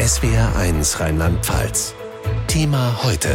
SWR1 Rheinland-Pfalz. Thema heute.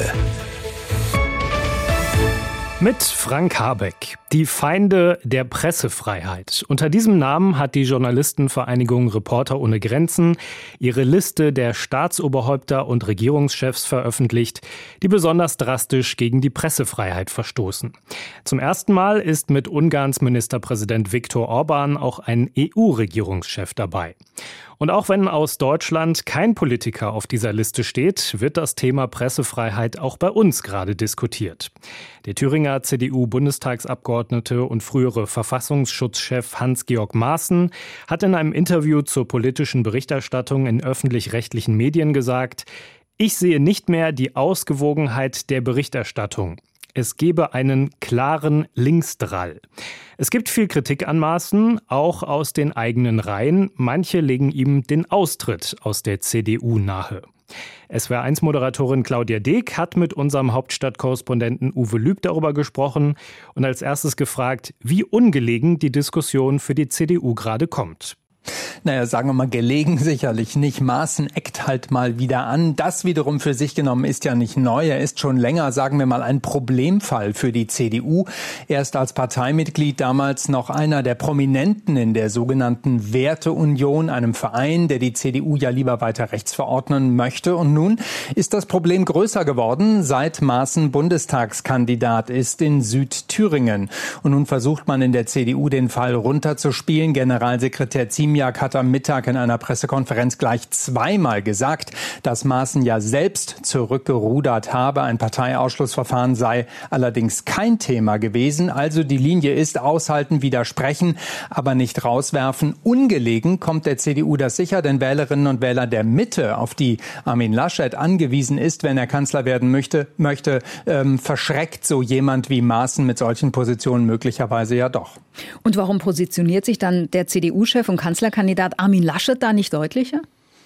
Mit Frank Habeck. Die Feinde der Pressefreiheit. Unter diesem Namen hat die Journalistenvereinigung Reporter ohne Grenzen ihre Liste der Staatsoberhäupter und Regierungschefs veröffentlicht, die besonders drastisch gegen die Pressefreiheit verstoßen. Zum ersten Mal ist mit Ungarns Ministerpräsident Viktor Orbán auch ein EU-Regierungschef dabei. Und auch wenn aus Deutschland kein Politiker auf dieser Liste steht, wird das Thema Pressefreiheit auch bei uns gerade diskutiert. Der Thüringer CDU-Bundestagsabgeordnete und frühere Verfassungsschutzchef Hans-Georg Maaßen hat in einem Interview zur politischen Berichterstattung in öffentlich-rechtlichen Medien gesagt: Ich sehe nicht mehr die Ausgewogenheit der Berichterstattung. Es gebe einen klaren Linksdrall. Es gibt viel Kritik an Maaßen, auch aus den eigenen Reihen. Manche legen ihm den Austritt aus der CDU nahe. SWR1-Moderatorin Claudia Deek hat mit unserem Hauptstadtkorrespondenten Uwe Lüb darüber gesprochen und als erstes gefragt, wie ungelegen die Diskussion für die CDU gerade kommt. Naja, sagen wir mal, gelegen sicherlich nicht. Maaßen eckt halt mal wieder an. Das wiederum für sich genommen ist ja nicht neu. Er ist schon länger, sagen wir mal, ein Problemfall für die CDU. Er ist als Parteimitglied damals noch einer der Prominenten in der sogenannten Werteunion, einem Verein, der die CDU ja lieber weiter rechts verordnen möchte. Und nun ist das Problem größer geworden, seit Maaßen Bundestagskandidat ist in Südthüringen. Und nun versucht man in der CDU den Fall runterzuspielen. Generalsekretär Ziemiak hat am Mittag in einer Pressekonferenz gleich zweimal gesagt, dass Maaßen ja selbst zurückgerudert habe. Ein Parteiausschlussverfahren sei allerdings kein Thema gewesen. Also die Linie ist aushalten, widersprechen, aber nicht rauswerfen. Ungelegen kommt der CDU das sicher, denn Wählerinnen und Wähler der Mitte, auf die Armin Laschet angewiesen ist, wenn er Kanzler werden möchte, verschreckt so jemand wie Maaßen mit solchen Positionen möglicherweise ja doch. Und warum positioniert sich dann der CDU-Chef und Kanzlerkandidat Armin Laschet da nicht deutlicher?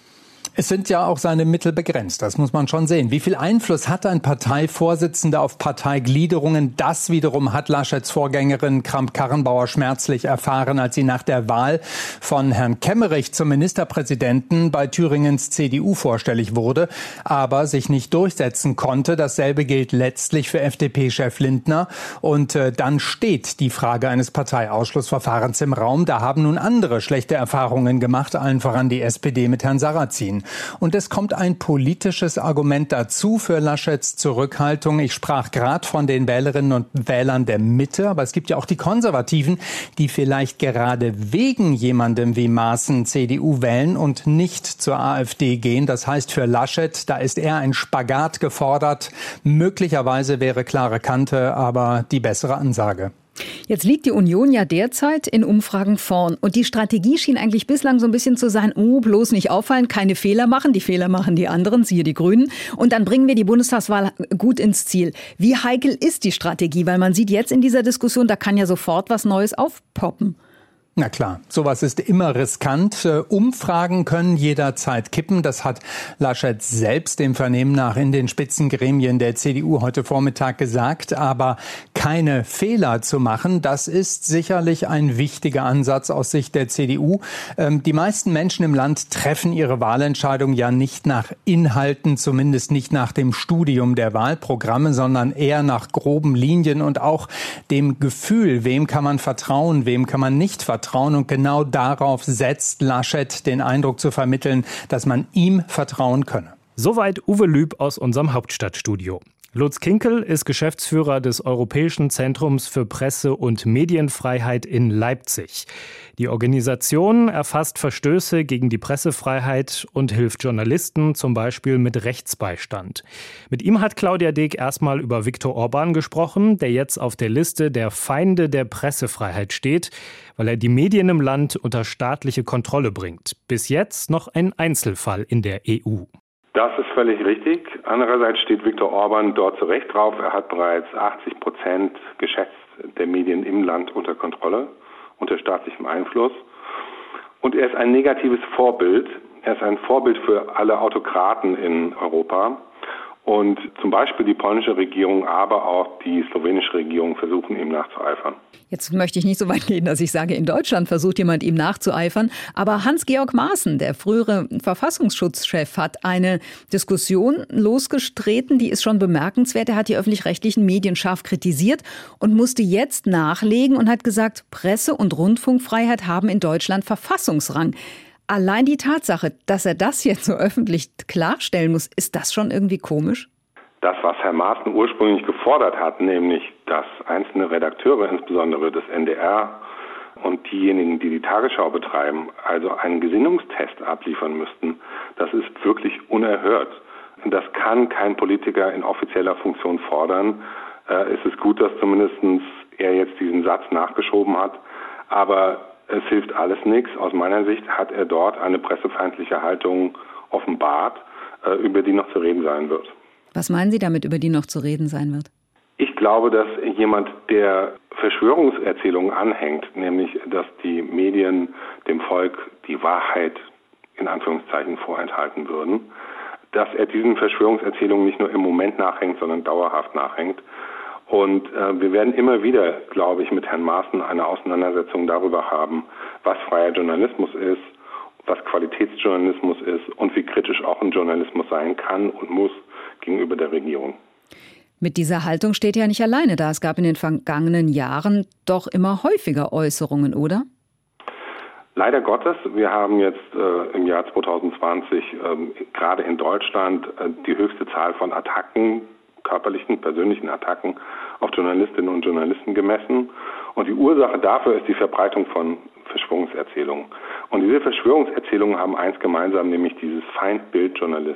Es sind ja auch seine Mittel begrenzt, das muss man schon sehen. Wie viel Einfluss hat ein Parteivorsitzender auf Parteigliederungen? Das wiederum hat Laschets Vorgängerin Kramp-Karrenbauer schmerzlich erfahren, als sie nach der Wahl von Herrn Kemmerich zum Ministerpräsidenten bei Thüringens CDU vorstellig wurde, aber sich nicht durchsetzen konnte. Dasselbe gilt letztlich für FDP-Chef Lindner. Und dann steht die Frage eines Parteiausschlussverfahrens im Raum. Da haben nun andere schlechte Erfahrungen gemacht, allen voran die SPD mit Herrn Sarrazin. Und es kommt ein politisches Argument dazu für Laschets Zurückhaltung. Ich sprach gerade von den Wählerinnen und Wählern der Mitte, aber es gibt ja auch die Konservativen, die vielleicht gerade wegen jemandem wie Maaßen CDU wählen und nicht zur AfD gehen. Das heißt für Laschet, da ist eher ein Spagat gefordert. Möglicherweise wäre klare Kante aber die bessere Ansage. Jetzt liegt die Union ja derzeit in Umfragen vorn. Und die Strategie schien eigentlich bislang so ein bisschen zu sein, bloß nicht auffallen, keine Fehler machen. Die Fehler machen die anderen, siehe die Grünen. Und dann bringen wir die Bundestagswahl gut ins Ziel. Wie heikel ist die Strategie? Weil man sieht jetzt in dieser Diskussion, da kann ja sofort was Neues aufpoppen. Na klar, sowas ist immer riskant. Umfragen können jederzeit kippen. Das hat Laschet selbst dem Vernehmen nach in den Spitzengremien der CDU heute Vormittag gesagt. Aber keine Fehler zu machen, das ist sicherlich ein wichtiger Ansatz aus Sicht der CDU. Die meisten Menschen im Land treffen ihre Wahlentscheidung ja nicht nach Inhalten, zumindest nicht nach dem Studium der Wahlprogramme, sondern eher nach groben Linien und auch dem Gefühl, wem kann man vertrauen, wem kann man nicht vertrauen. Und genau darauf setzt Laschet, den Eindruck zu vermitteln, dass man ihm vertrauen könne. Soweit Uwe Lüb aus unserem Hauptstadtstudio. Lutz Kinkel ist Geschäftsführer des Europäischen Zentrums für Presse- und Medienfreiheit in Leipzig. Die Organisation erfasst Verstöße gegen die Pressefreiheit und hilft Journalisten, zum Beispiel mit Rechtsbeistand. Mit ihm hat Claudia Deek erstmal über Viktor Orbán gesprochen, der jetzt auf der Liste der Feinde der Pressefreiheit steht, weil er die Medien im Land unter staatliche Kontrolle bringt. Bis jetzt noch ein Einzelfall in der EU. Das ist völlig richtig. Andererseits steht Viktor Orbán dort zu Recht drauf. Er hat bereits 80% Geschäfts der Medien im Land unter Kontrolle, unter staatlichem Einfluss. Und er ist ein negatives Vorbild. Er ist ein Vorbild für alle Autokraten in Europa. Und zum Beispiel die polnische Regierung, aber auch die slowenische Regierung versuchen ihm nachzueifern. Jetzt möchte ich nicht so weit gehen, dass ich sage, in Deutschland versucht jemand ihm nachzueifern. Aber Hans-Georg Maaßen, der frühere Verfassungsschutzchef, hat eine Diskussion losgetreten, die ist schon bemerkenswert. Er hat die öffentlich-rechtlichen Medien scharf kritisiert und musste jetzt nachlegen und hat gesagt, Presse- und Rundfunkfreiheit haben in Deutschland Verfassungsrang. Allein die Tatsache, dass er das jetzt so öffentlich klarstellen muss, ist das schon irgendwie komisch? Das, was Herr Maaßen ursprünglich gefordert hat, nämlich, dass einzelne Redakteure, insbesondere des NDR und diejenigen, die die Tagesschau betreiben, also einen Gesinnungstest abliefern müssten, das ist wirklich unerhört. Das kann kein Politiker in offizieller Funktion fordern. Es ist gut, dass zumindest er jetzt diesen Satz nachgeschoben hat, aber es hilft alles nichts. Aus meiner Sicht hat er dort eine pressefeindliche Haltung offenbart, über die noch zu reden sein wird. Was meinen Sie damit, über die noch zu reden sein wird? Ich glaube, dass jemand, der Verschwörungserzählungen anhängt, nämlich, dass die Medien dem Volk die Wahrheit in Anführungszeichen vorenthalten würden, dass er diesen Verschwörungserzählungen nicht nur im Moment nachhängt, sondern dauerhaft nachhängt. Und wir werden immer wieder, glaube ich, mit Herrn Maaßen eine Auseinandersetzung darüber haben, was freier Journalismus ist, was Qualitätsjournalismus ist und wie kritisch auch ein Journalismus sein kann und muss gegenüber der Regierung. Mit dieser Haltung steht er ja nicht alleine da. Es gab in den vergangenen Jahren doch immer häufiger Äußerungen, oder? Leider Gottes. Wir haben jetzt im Jahr 2020 gerade in Deutschland die höchste Zahl von Attacken, körperlichen, persönlichen Attacken auf Journalistinnen und Journalisten gemessen. Und die Ursache dafür ist die Verbreitung von Verschwörungserzählungen. Und diese Verschwörungserzählungen haben eins gemeinsam, nämlich dieses Feindbild Journalist.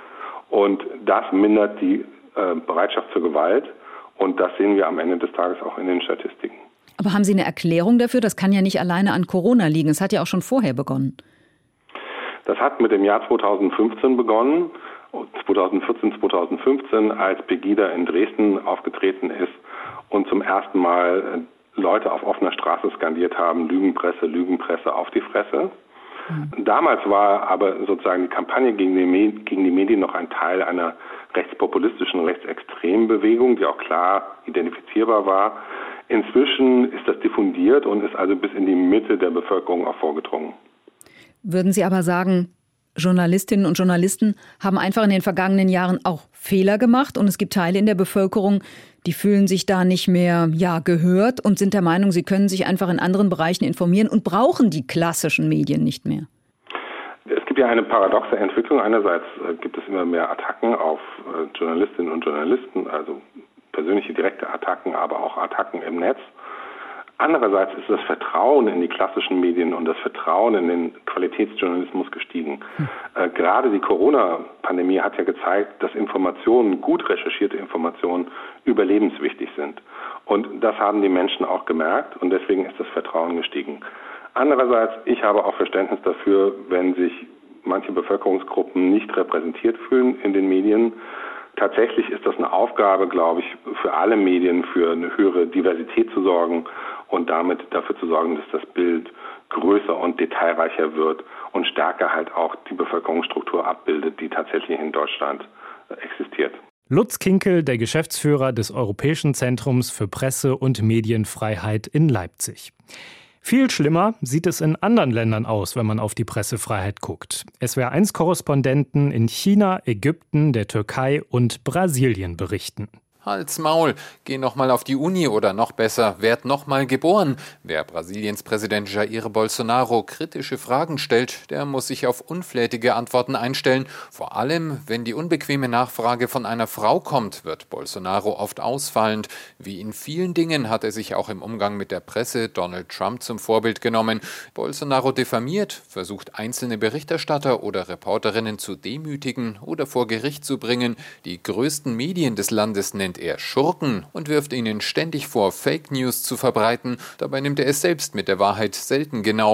Und das mindert die Bereitschaft zur Gewalt. Und das sehen wir am Ende des Tages auch in den Statistiken. Aber haben Sie eine Erklärung dafür? Das kann ja nicht alleine an Corona liegen. Es hat ja auch schon vorher begonnen. Das hat mit dem Jahr 2015 begonnen. 2014, 2015, als Pegida in Dresden aufgetreten ist und zum ersten Mal Leute auf offener Straße skandiert haben, Lügenpresse, Lügenpresse auf die Fresse. Damals war aber sozusagen die Kampagne gegen die Medien noch ein Teil einer rechtspopulistischen, rechtsextremen Bewegung, die auch klar identifizierbar war. Inzwischen ist das diffundiert und ist also bis in die Mitte der Bevölkerung auch vorgedrungen. Würden Sie aber sagen, Journalistinnen und Journalisten haben einfach in den vergangenen Jahren auch Fehler gemacht und es gibt Teile in der Bevölkerung, die fühlen sich da nicht mehr gehört und sind der Meinung, sie können sich einfach in anderen Bereichen informieren und brauchen die klassischen Medien nicht mehr? Es gibt ja eine paradoxe Entwicklung. Einerseits gibt es immer mehr Attacken auf Journalistinnen und Journalisten, also persönliche direkte Attacken, aber auch Attacken im Netz. Andererseits ist das Vertrauen in die klassischen Medien und das Vertrauen in den Qualitätsjournalismus gestiegen. Gerade die Corona-Pandemie hat ja gezeigt, dass Informationen, gut recherchierte Informationen, überlebenswichtig sind. Und das haben die Menschen auch gemerkt und deswegen ist das Vertrauen gestiegen. Andererseits, ich habe auch Verständnis dafür, wenn sich manche Bevölkerungsgruppen nicht repräsentiert fühlen in den Medien. Tatsächlich ist das eine Aufgabe, glaube ich, für alle Medien, für eine höhere Diversität zu sorgen und damit dafür zu sorgen, dass das Bild größer und detailreicher wird und stärker halt auch die Bevölkerungsstruktur abbildet, die tatsächlich in Deutschland existiert. Lutz Kinkel, der Geschäftsführer des Europäischen Zentrums für Presse- und Medienfreiheit in Leipzig. Viel schlimmer sieht es in anderen Ländern aus, wenn man auf die Pressefreiheit guckt. SWR1-Korrespondenten in China, Ägypten, der Türkei und Brasilien berichten. Halt's Maul, geh noch mal auf die Uni oder noch besser, werd noch mal geboren. Wer Brasiliens Präsident Jair Bolsonaro kritische Fragen stellt, der muss sich auf unflätige Antworten einstellen. Vor allem, wenn die unbequeme Nachfrage von einer Frau kommt, wird Bolsonaro oft ausfallend. Wie in vielen Dingen hat er sich auch im Umgang mit der Presse Donald Trump zum Vorbild genommen. Bolsonaro diffamiert, versucht einzelne Berichterstatter oder Reporterinnen zu demütigen oder vor Gericht zu bringen. Die größten Medien des Landes nennt er Schurken und wirft ihnen ständig vor, Fake News zu verbreiten. Dabei nimmt er es selbst mit der Wahrheit selten genau.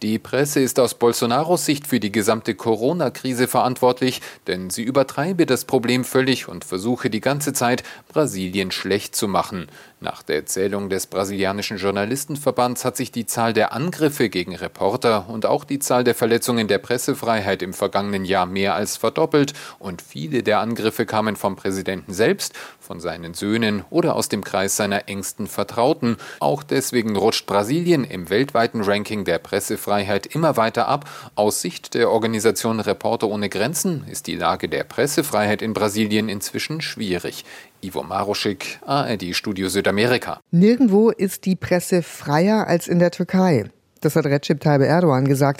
Die Presse ist aus Bolsonaros Sicht für die gesamte Corona-Krise verantwortlich, denn sie übertreibe das Problem völlig und versuche die ganze Zeit, Brasilien schlecht zu machen. Nach der Zählung des brasilianischen Journalistenverbands hat sich die Zahl der Angriffe gegen Reporter und auch die Zahl der Verletzungen der Pressefreiheit im vergangenen Jahr mehr als verdoppelt und viele der Angriffe kamen vom Präsidenten selbst, von seinen Söhnen oder aus dem Kreis seiner engsten Vertrauten. Auch deswegen rutscht Brasilien im weltweiten Ranking der Pressefreiheit immer weiter ab. Aus Sicht der Organisation Reporter ohne Grenzen ist die Lage der Pressefreiheit in Brasilien inzwischen schwierig. Ivo Maruschik, ARD Studio Südamerika. Nirgendwo ist die Presse freier als in der Türkei. Das hat Recep Tayyip Erdogan gesagt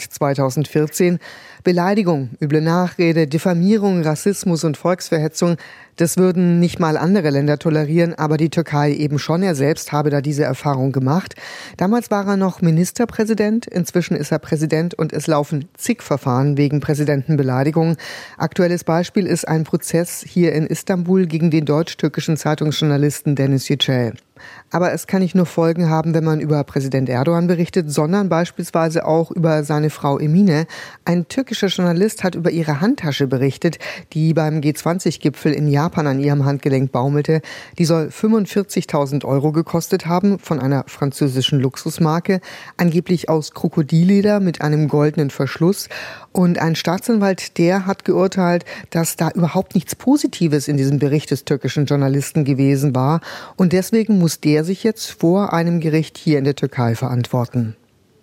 2014. Beleidigung, üble Nachrede, Diffamierung, Rassismus und Volksverhetzung, das würden nicht mal andere Länder tolerieren, aber die Türkei eben schon. Er selbst habe da diese Erfahrung gemacht. Damals war er noch Ministerpräsident, inzwischen ist er Präsident und es laufen zig Verfahren wegen Präsidentenbeleidigung. Aktuelles Beispiel ist ein Prozess hier in Istanbul gegen den deutsch-türkischen Zeitungsjournalisten Deniz Yücel. Aber es kann nicht nur Folgen haben, wenn man über Präsident Erdogan berichtet, sondern beispielsweise auch über seine Frau Emine. Ein türkischer Journalist hat über ihre Handtasche berichtet, die beim G20-Gipfel in Japan an ihrem Handgelenk baumelte. Die soll 45.000 € gekostet haben, von einer französischen Luxusmarke, angeblich aus Krokodilleder mit einem goldenen Verschluss. Und ein Staatsanwalt, der hat geurteilt, dass da überhaupt nichts Positives in diesem Bericht des türkischen Journalisten gewesen war. Und deswegen muss der sich jetzt vor einem Gericht hier in der Türkei verantworten.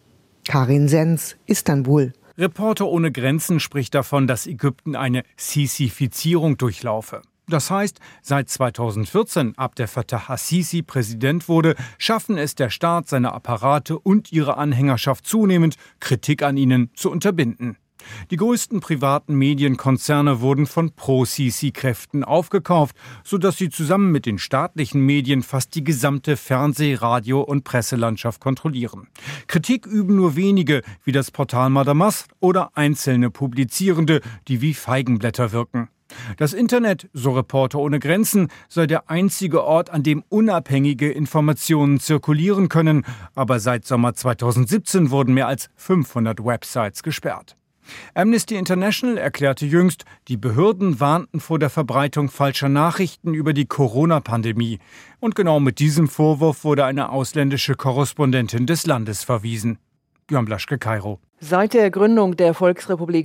Karin Sens, Istanbul. Reporter ohne Grenzen spricht davon, dass Ägypten eine Sisifizierung durchlaufe. Das heißt, seit 2014, ab der Fattah al-Sisi Präsident wurde, schaffen es der Staat, seine Apparate und ihre Anhängerschaft zunehmend, Kritik an ihnen zu unterbinden. Die größten privaten Medienkonzerne wurden von Pro-Sisi-Kräften aufgekauft, sodass sie zusammen mit den staatlichen Medien fast die gesamte Fernseh-, Radio- und Presselandschaft kontrollieren. Kritik üben nur wenige, wie das Portal Madamas oder einzelne Publizierende, die wie Feigenblätter wirken. Das Internet, so Reporter ohne Grenzen, sei der einzige Ort, an dem unabhängige Informationen zirkulieren können. Aber seit Sommer 2017 wurden mehr als 500 Websites gesperrt. Amnesty International erklärte jüngst, die Behörden warnten vor der Verbreitung falscher Nachrichten über die Corona-Pandemie. Und genau mit diesem Vorwurf wurde eine ausländische Korrespondentin des Landes verwiesen. Björn Blaschke, Kairo. Seit der Gründung der Volksrepublik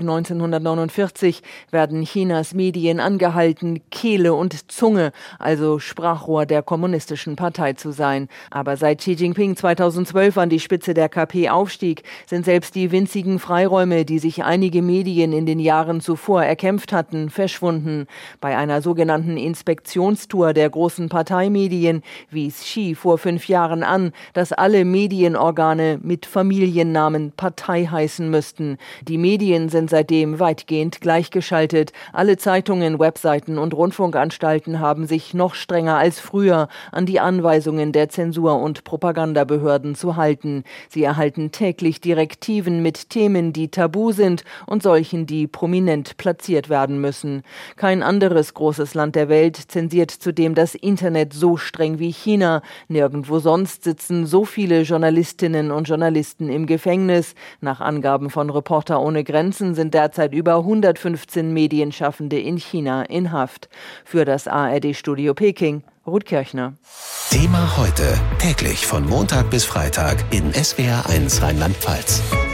1949 werden Chinas Medien angehalten, Kehle und Zunge, also Sprachrohr der kommunistischen Partei zu sein. Aber seit Xi Jinping 2012 an die Spitze der KP aufstieg, sind selbst die winzigen Freiräume, die sich einige Medien in den Jahren zuvor erkämpft hatten, verschwunden. Bei einer sogenannten Inspektionstour der großen Parteimedien wies Xi vor 5 Jahren an, dass alle Medienorgane mit Familiennamen Partei heißen müssten. Die Medien sind seitdem weitgehend gleichgeschaltet. Alle Zeitungen, Webseiten und Rundfunkanstalten haben sich noch strenger als früher an die Anweisungen der Zensur- und Propagandabehörden zu halten. Sie erhalten täglich Direktiven mit Themen, die tabu sind und solchen, die prominent platziert werden müssen. Kein anderes großes Land der Welt zensiert zudem das Internet so streng wie China. Nirgendwo sonst sitzen so viele Journalistinnen und Journalisten im Gefängnis. Nach Angaben von Reporter ohne Grenzen sind derzeit über 115 Medienschaffende in China in Haft. Für das ARD-Studio Peking, Ruth Kirchner. Thema heute, täglich von Montag bis Freitag in SWR1 Rheinland-Pfalz.